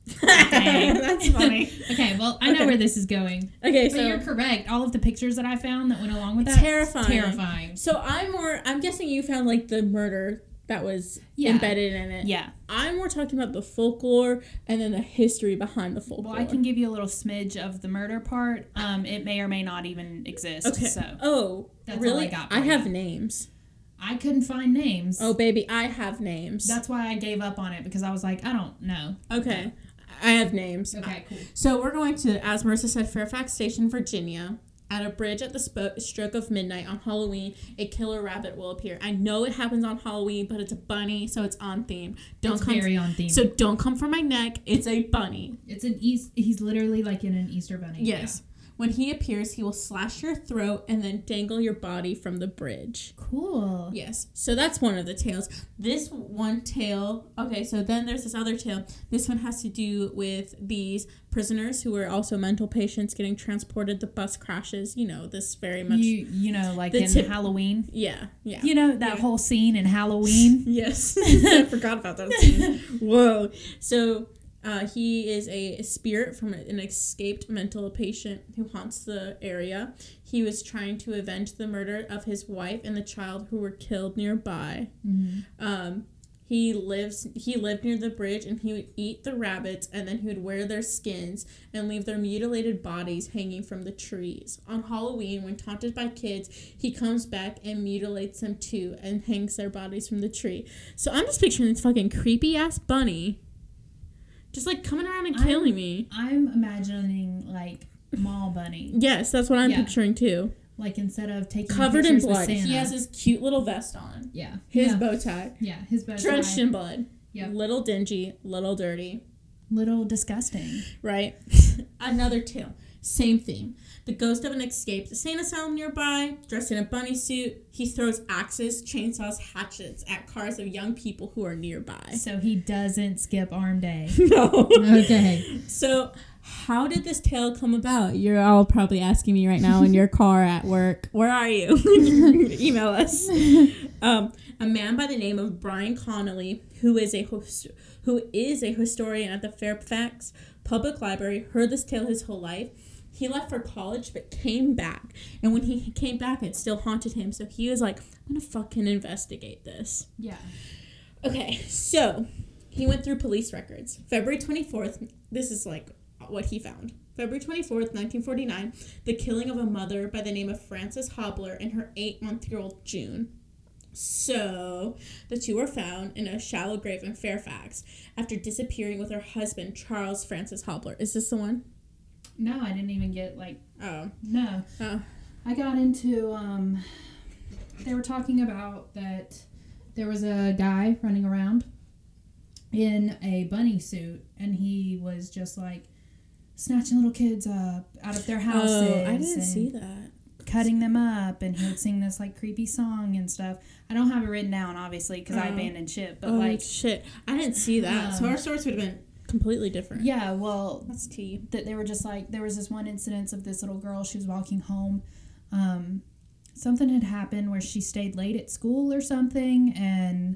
Dang.
That's funny.
Okay, well, I know
Okay.
where this is going.
Okay,
But
so
you're correct. All of the pictures that I found that went along with that,
terrifying.
terrifying.
So I'm more. I'm guessing you found like the murder that was
Yeah.
embedded in it.
Yeah.
I'm more talking about the folklore and then the history behind the folklore.
Well, I can give you a little smidge of the murder part. Um, it may or may not even exist.
Okay.
So
Oh,
That's all
really?
I got for
I
you.
have names.
I couldn't find names.
Oh, baby, I have names.
That's why I gave up on it, because I was like, I don't know.
okay. I have names.
Okay, cool.
So we're going to, as Marissa said, Fairfax Station, Virginia. At a bridge at the sp- stroke of midnight on Halloween, a killer rabbit will appear. I know it happens on Halloween, but it's a bunny, so it's on theme. Don't
It's
come.
very on theme.
So don't come for my neck. It's a bunny.
It's an East. He's literally like in an Easter bunny.
Yes. When he appears, he will slash your throat and then dangle your body from the bridge.
Yeah. Cool.
Yes. So that's one of the tales. This one tale, okay, so then there's this other tale. This one has to do with these prisoners who were also mental patients getting transported. The bus crashes, you know, this very much.
You you know like
The
in
tip-
Halloween.
yeah, yeah.
You know that
Yeah.
whole scene in Halloween.
Yes. I forgot about that scene. Whoa. So uh, he is a spirit from an escaped mental patient who haunts the area. He was trying to avenge the murder of his wife and the child who were killed nearby.
Mm-hmm.
Um, he lives. He lived near the bridge, and he would eat the rabbits, and then he would wear their skins and leave their mutilated bodies hanging from the trees. On Halloween, when taunted by kids, he comes back and mutilates them too, and hangs their bodies from the tree. So I'm just picturing this fucking creepy ass bunny, just like coming around and killing
I'm-
me.
I'm imagining like mall bunny,
Yes, that's what I'm
Yeah.
picturing too.
like instead of taking
Covered in
pictures with
blood.
Santa.
He has his cute little vest on.
yeah
His
yeah.
bow tie.
yeah his bow
Drenched
tie.
in blood.
Yep.
Little dingy, little dirty.
Little disgusting.
Right? Another tale. Same theme. The ghost of an escaped insane asylum nearby, dressed in a bunny suit. He throws axes, chainsaws, hatchets at cars of young people who are nearby.
So he doesn't skip arm day.
No.
Okay.
So, how did this tale come about? You're all probably asking me right now in your car at work. Where are you? Email us. Um, a man by the name of Brian Connolly, who is a host, who is a historian at the Fairfax Public Library, heard this tale his whole life. He left for college, but came back. And when he came back, it still haunted him. So he was like, I'm going to fucking investigate this.
Yeah.
Okay, so he went through police records. February twenty-fourth, this is like what he found. February twenty-fourth, nineteen forty-nine, the killing of a mother by the name of Frances Hobler and her eight-month-old June. So, the two were found in a shallow grave in Fairfax after disappearing with her husband, Charles Francis Hobler. Is this the one?
No, I didn't even get, like...
Oh.
No.
Oh.
I got into, um... They were talking about that there was a guy running around in a bunny suit, and he was just, like, snatching little kids up out of their houses.
Oh, I didn't see that.
Cutting them up, and he would sing this like creepy song and stuff. I don't have it written down, obviously, because oh. I abandoned ship. But
oh,
like,
shit, I didn't see that. Um, so our source would have been completely different.
Yeah, well,
that's tea.
That they were just like, there was this one incident of this little girl. She was walking home. Um, something had happened where she stayed late at school or something, and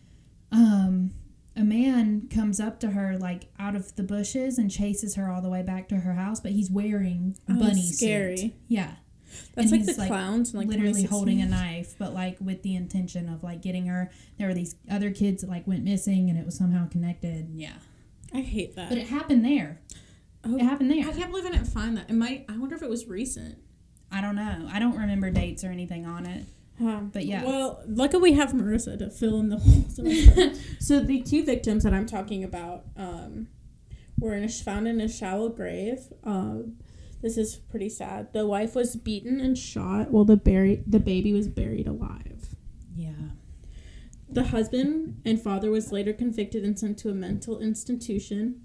um, a man comes up to her like out of the bushes and chases her all the way back to her house. But he's wearing a
oh,
bunny
scary.
suit. Yeah.
That's
and
like the
like
clowns, like
literally holding a knife, but like with the intention of like getting her. There were these other kids that like went missing, and it was somehow connected. Yeah,
I hate that.
But it happened there. Oh, it happened there.
I can't believe I didn't find that. It might. I wonder if it was recent.
I don't know. I don't remember dates or anything on it. Um, but yeah.
Well, luckily we have Marissa to fill in the holes. So the two victims that I'm talking about um, were in a, found in a shallow grave. Um, This is pretty sad. The wife was beaten and shot while the buried, the baby was buried alive.
Yeah.
The husband and father was later convicted and sent to a mental institution.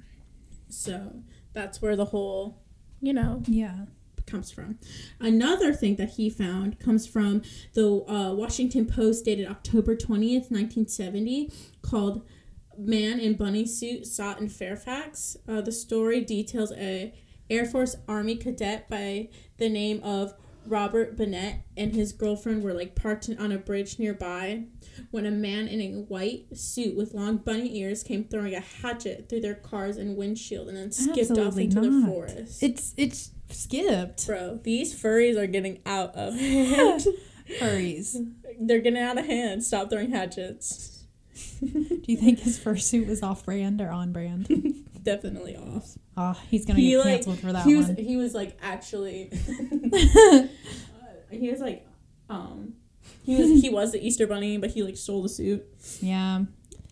So that's where the whole, you know,
yeah,
comes from. Another thing that he found comes from the uh, Washington Post dated October twentieth, nineteen seventy, called Man in Bunny Suit Sought in Fairfax. Uh, the story details a Air Force Army cadet by the name of Robert Bennett and his girlfriend were like parked on a bridge nearby when a man in a white suit with long bunny ears came throwing a hatchet through their car's and windshield and then skipped
Absolutely
off into
not.
the forest.
It's it's skipped.
Bro, these furries are getting out of hand.
Furries.
They're getting out of hand. Stop throwing hatchets.
Do you think his fursuit was off brand or on brand?
Definitely off.
Oh, he's gonna
he,
get
like,
canceled for that
he was,
one.
He was like actually. uh, he was like, um, he was he was the Easter Bunny, but he like stole the suit.
Yeah.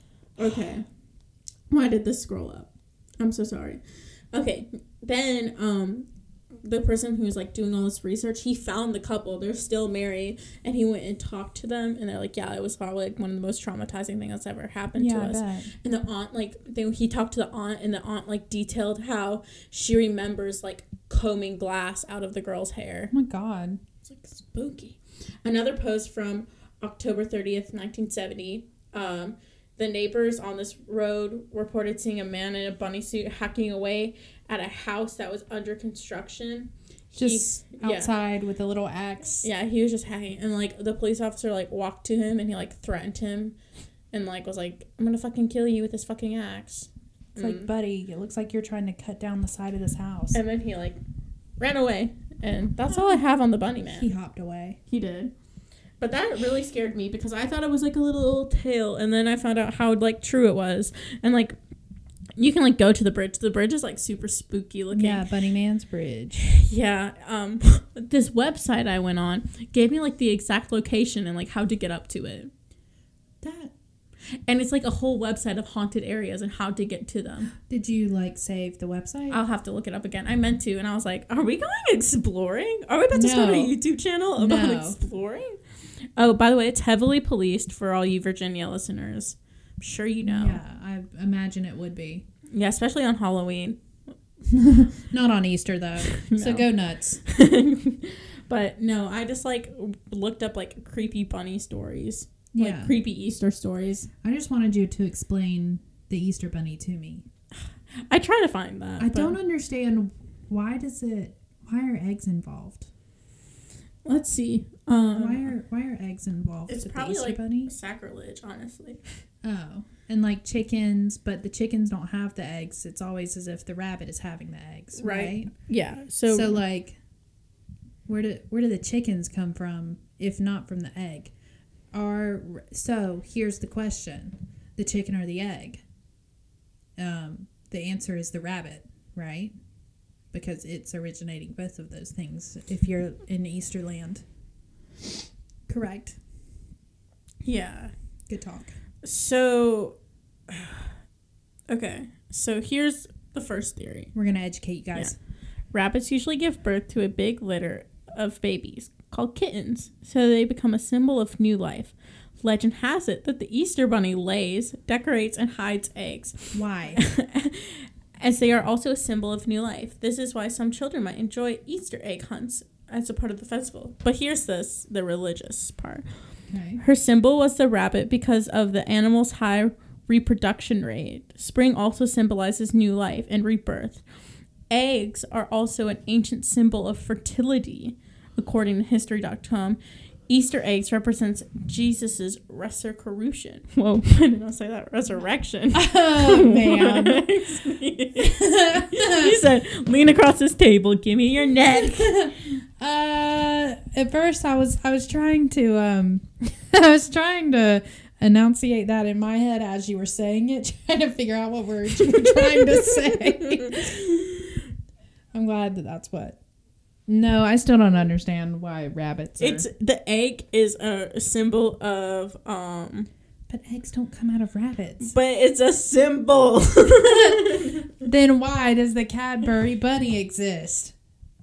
Okay. Why did this scroll up? I'm so sorry. Okay, then um, the person who was like doing all this research, he found the couple. They're still married, and he went and talked to them, and they're like, yeah, it was probably like one of the most traumatizing things that's ever happened
yeah,
to us.
I bet.
And the aunt, like, they, he talked to the aunt, and the aunt like detailed how she remembers like combing glass out of the girl's hair.
Oh my god,
it's like spooky. Another post from October thirtieth, nineteen seventy. Um, the neighbors on this road reported seeing a man in a bunny suit hacking away at a house that was under construction.
Just
he,
outside
yeah.
with a little axe.
Yeah, he was just hacking. And, like, the police officer, like, walked to him and he, like, threatened him. And, like, was like, I'm gonna fucking kill you with this fucking axe.
It's
mm.
like, buddy, it looks like you're trying to cut down the side of this house.
And then he, like, ran away. And that's all I have on the bunny man.
He hopped away.
He did. But that really scared me because I thought it was like a little tale, and then I found out how like true it was. And like, you can like go to the bridge. The bridge is like super spooky looking.
Yeah, Bunny Man's Bridge.
Yeah. Um, this website I went on gave me like the exact location and like how to get up to it.
That.
And it's like a whole website of haunted areas and how to get to them.
Did you like save the website?
I'll have to look it up again. I meant to, and I was like, are we going exploring? Are we about to
No.
start a YouTube channel about
No.
exploring? Oh, by the way, it's heavily policed for all you Virginia listeners. I'm sure you know.
Yeah, I imagine it would be.
Yeah, especially on Halloween.
Not on Easter though. So
No.
go nuts.
But no, I just like looked up like creepy bunny stories.
Yeah.
Like creepy Easter stories.
I just wanted you to explain the Easter bunny to me.
I try to find that.
I
but
don't understand why does it why are eggs involved?
Let's see. Um,
Why are why are eggs involved
it's
with the
probably
Easter
like
bunny?
sacrilege, honestly.
Oh. And like chickens, but the chickens don't have the eggs. It's always as if the rabbit is having the eggs, right?
Right. Yeah. So,
So like where do where do the chickens come from if not from the egg? Are so here's the question. The chicken or the egg? Um the answer is the rabbit, right? Because it's originating both of those things if you're in Easter land. Correct.
yeah.
Good talk.
So, okay. So here's the first theory.
We're going to educate you guys.
Rabbits usually give birth to a big litter of babies called kittens, so they become a symbol of new life. Legend has it that the Easter bunny lays, decorates, and hides eggs,
Why?
as they are also a symbol of new life. This is why some children might enjoy Easter egg hunts as a part of the festival. But here's this, the religious part.
Okay.
Her symbol was the rabbit because of the animal's high reproduction rate. Spring also symbolizes new life and rebirth. Eggs are also an ancient symbol of fertility, according to history dot com. Easter eggs represents Jesus' resurrection. Whoa, I didn't say that. Resurrection.
Oh, man.
You said, lean across this table, give me your neck.
Uh, at first I was I was trying to um I was trying to enunciate that in my head as you were saying it, trying to figure out what words you were trying to say. I'm glad that that's what. No, I still don't understand why rabbits are...
It's the egg is a symbol of um
But eggs don't come out of rabbits.
but it's a symbol.
Then why does the Cadbury bunny exist?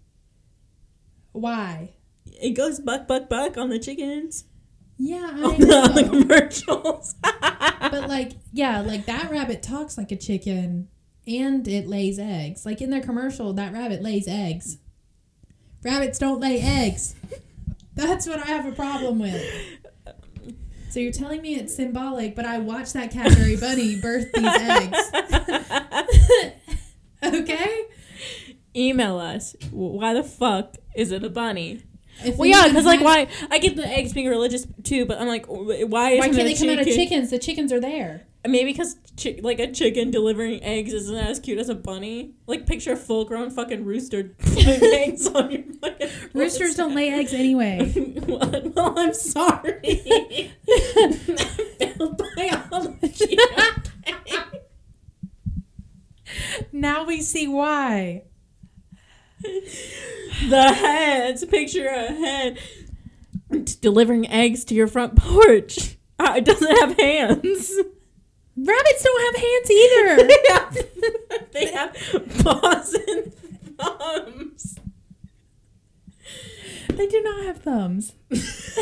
Why?
It goes buck buck buck on the chickens.
Yeah, I
On the, on the
know.
commercials.
But like, yeah, like that rabbit talks like a chicken and it lays eggs. Like in their commercial, that rabbit lays eggs. Rabbits don't lay eggs. That's what I have a problem with. So you're telling me it's symbolic, but I watched that Cadbury bunny birth these eggs. Okay?
Email us. Why the fuck is it a bunny?
If
Well,
they
yeah,
even
because like
had-
why I get the eggs being religious too, but I'm like, why isn't
Why can't
it
they
a
come out of
chicken?
chickens? The chickens are there.
Maybe because chi- like a chicken delivering eggs isn't as cute as a bunny. Like picture a full grown fucking rooster putting eggs on your fucking.
Roosters don't lay eggs anyway.
well, well, I'm sorry. Failed biology.
Now we see why.
The hens. Picture a hen t- delivering eggs to your front porch. Uh, it doesn't have hands.
Rabbits don't have hands either.
They have, they have paws and thumbs.
They do not have thumbs. You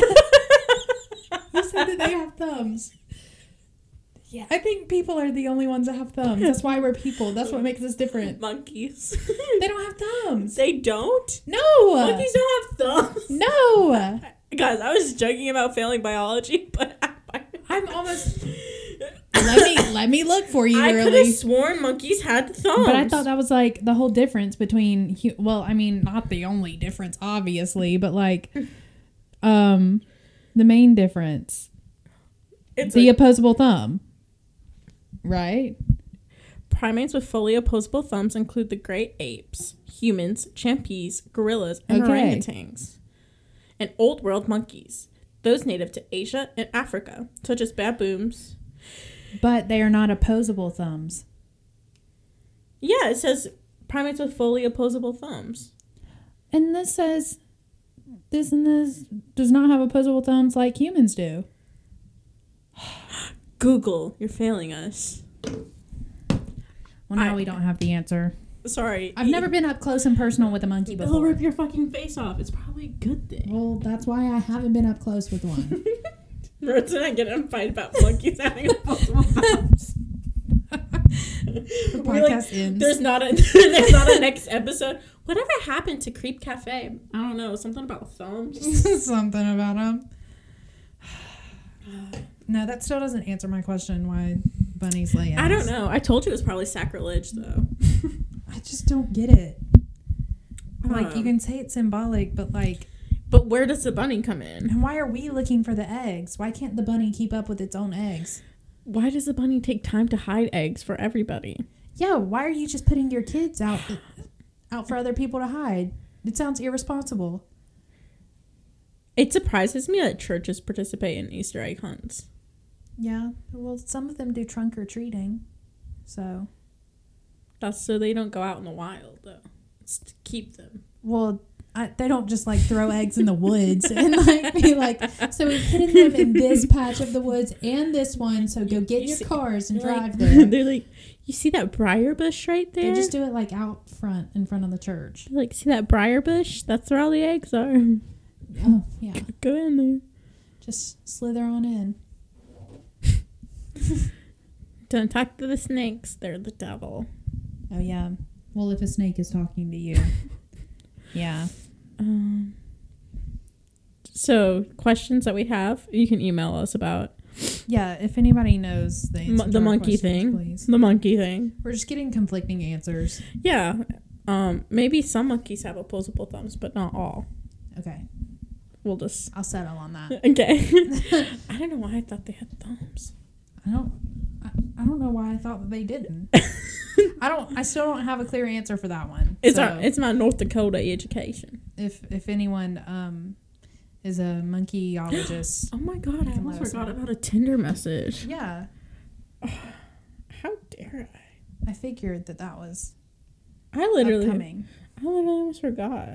said that they have thumbs. Yeah, I think people are the only ones that have thumbs. That's why we're people. That's what makes us different.
Monkeys.
They don't have thumbs.
They don't?
No.
Monkeys don't have thumbs.
No.
Guys, I was joking about failing biology, but I,
I'm almost. Let me let me look for you.
I could
Really.
have sworn monkeys had thumbs.
But I thought that was like the whole difference between. hu- Well, I mean, not the only difference, obviously, but like, um, the main difference.
it's
The
a,
opposable thumb. Right.
primates with fully opposable thumbs include the great apes, humans, chimpanzees, gorillas, and
Okay.
orangutans, and old world monkeys. Those native to Asia and Africa, such as baboons.
But they are not opposable thumbs.
Yeah, it says primates with fully opposable thumbs.
And this says this and this does not have opposable thumbs like humans do.
Google, you're failing us.
Well, now
I-
we don't have the answer.
Sorry.
I've never been up close and personal with a monkey
They'll
before.
rip your fucking face off. It's probably a good thing.
Well, that's why I haven't been up close with one.
Nerds and I get in a fight about monkeys having opposable thumbs.
The
We're like,
podcast ends.
There's not a there's not a next episode. Whatever happened to Creep Cafe? I don't know. Something about thumbs.
Something about them. No, that still doesn't answer my question. Why bunnies lay eggs?
I don't know. I told you it was probably sacrilege, though.
I just don't get it. Like,
Um,
you can say it's symbolic, but like,
But where does the bunny come in?
and why are we looking for the eggs? Why can't the bunny keep up with its own eggs?
Why does the bunny take time to hide eggs for everybody?
Yeah, why are you just putting your kids out out for other people to hide? It sounds irresponsible.
It surprises me that churches participate in Easter egg hunts.
Yeah, well, some of them do trunk or treating, so.
That's so they don't go out in the wild, though. It's to keep them.
Well, I, they don't just like throw eggs in the woods and like be like, so we've hidden them in this patch of the woods and this one, so go get
You
your
see-
cars and
They're
drive
like,
there.
They're like, you see that briar bush right there?
They just do it like out front in front of the church.
They're like, see that briar bush? That's where all the eggs are.
Oh, yeah.
Go in there.
Just slither on in.
Don't talk to the snakes. They're the devil.
Oh, yeah. Well, if a snake is talking to you. Yeah.
Um, so, questions that we have, you can email us about.
Yeah, if anybody knows the answer
Mo-
to
the
our
monkey
questions,
thing.
please.
The monkey thing.
We're just getting conflicting answers.
Yeah. Um, maybe some monkeys have opposable thumbs, but not all.
Okay.
We'll just...
I'll settle on that.
Okay. I don't know why I thought they had thumbs.
I don't I, I don't know why I thought that they didn't. I don't I still don't have a clear answer for that one.
It's
So
our, it's my North Dakota education.
if if anyone um is a monkeyologist.
Oh my god, I
can
almost
let us
forgot
know.
about a Tinder message.
Yeah.
How dare I?
I figured that that was
I literally...
upcoming.
I literally almost forgot.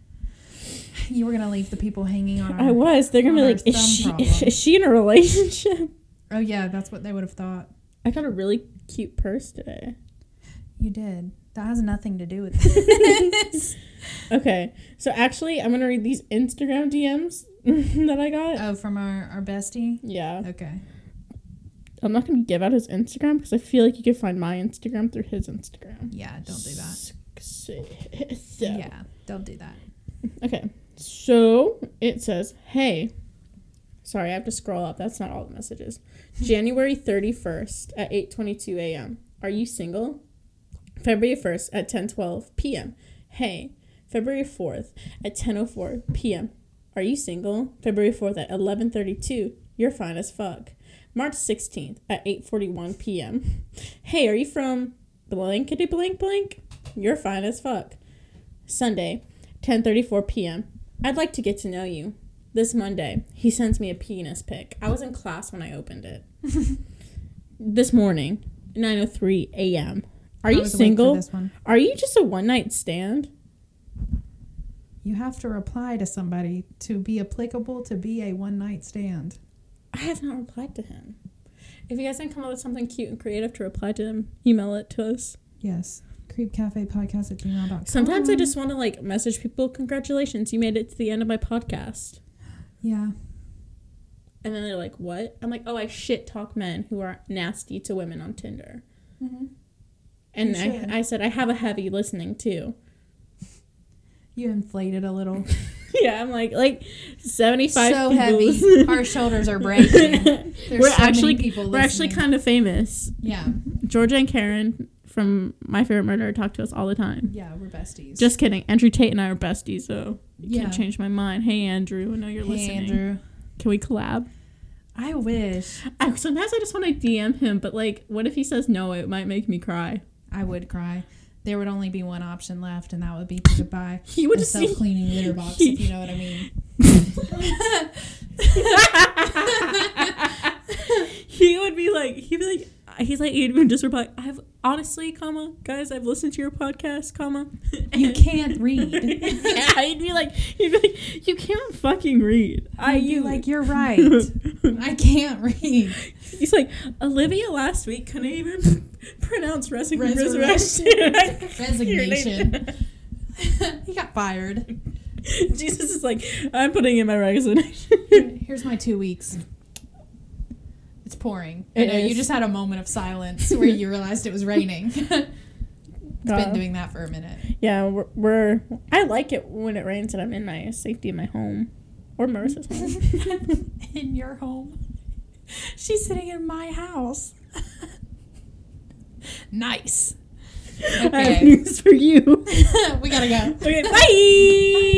You were gonna leave the people hanging on. Our,
I was. They're gonna
on
be
our
like, is
thumb
she,
problem.
is she in a relationship?
Oh yeah, that's what they would have thought.
I got a really cute purse today.
You did. That has nothing to do with this.
Okay, so actually, I'm gonna read these Instagram D Ms that I got.
Oh, from our, our bestie?
Yeah.
Okay.
I'm not gonna give out his Instagram because I feel like you could find my Instagram through his Instagram.
Yeah, don't do that.
So,
Yeah, don't do that.
Okay, so it says, hey, sorry, I have to scroll up. That's not all the messages. January thirty-first at eight twenty-two a.m. Are you single? February first at ten twelve p.m. Hey, February fourth at ten oh four p.m. Are you single? February fourth at eleven thirty-two. You're fine as fuck. March sixteenth at eight forty-one p.m. Hey, are you from blankety blank blank? You're fine as fuck. Sunday, ten thirty-four p.m. I'd like to get to know you. This Monday, he sends me a penis pic. I was in class when I opened it. This morning, nine oh three a.m. Are
I
you
was awake for
single?
this one.
Are you just a one-night stand?
You have to reply to somebody to be applicable to be a one night stand.
I have not replied to him. If you guys can come up with something cute and creative to reply to him, email it to us.
Yes. creepcafepodcast at gmail dot com.
Sometimes I just want to like message people, congratulations, you made it to the end of my podcast.
Yeah.
And then they're like, what? I'm like, oh, I shit talk men who are nasty to women on Tinder.
Mm-hmm.
And
You should.
I, I said, I have a heavy listening too.
You inflated a little.
Yeah, I'm like, like seventy-five
So
people.
heavy. Our shoulders are breaking. There's
we're
so
actually
many people
we're actually
listening.
kind of famous.
Yeah.
Georgia and Karen from My Favorite Murder talk to us all the time.
Yeah, we're besties.
Just kidding. Andrew Tate and I are besties, so you
Yeah.
can't change my mind. Hey, Andrew, I know you're
hey,
listening.
Andrew.
Can we collab?
I wish.
I, sometimes I just want to D M him, but like, what if he says no? It might make me cry.
I would cry. There would only be one option left, and that would be to buy
He would
a
just see-
self-cleaning litter box,
he-
if you know what I mean.
He would be like, he'd be like, he's like, he'd just reply, I've honestly, comma, guys, I've listened to your podcast, comma.
You can't read.
Yeah, he'd be like, he'd be like, you can't fucking read. I
I'd be
you
like, you're right. I can't read.
He's like, Olivia last week couldn't even pronounce res-
Resurrection.
resurrection.
Resignation. He got fired.
Jesus is like, I'm putting in my resignation.
Here's my two weeks. It's pouring. I
It
know you
is.
just had a moment of silence where you realized it was raining. It's
Uh,
been doing that for a minute.
Yeah, we're, we're. I like it when it rains and I'm in my safety in my home, or Marissa's home.
In your home. She's sitting in my house. Nice.
I have
Okay.
news for you.
We gotta go.
Okay, bye.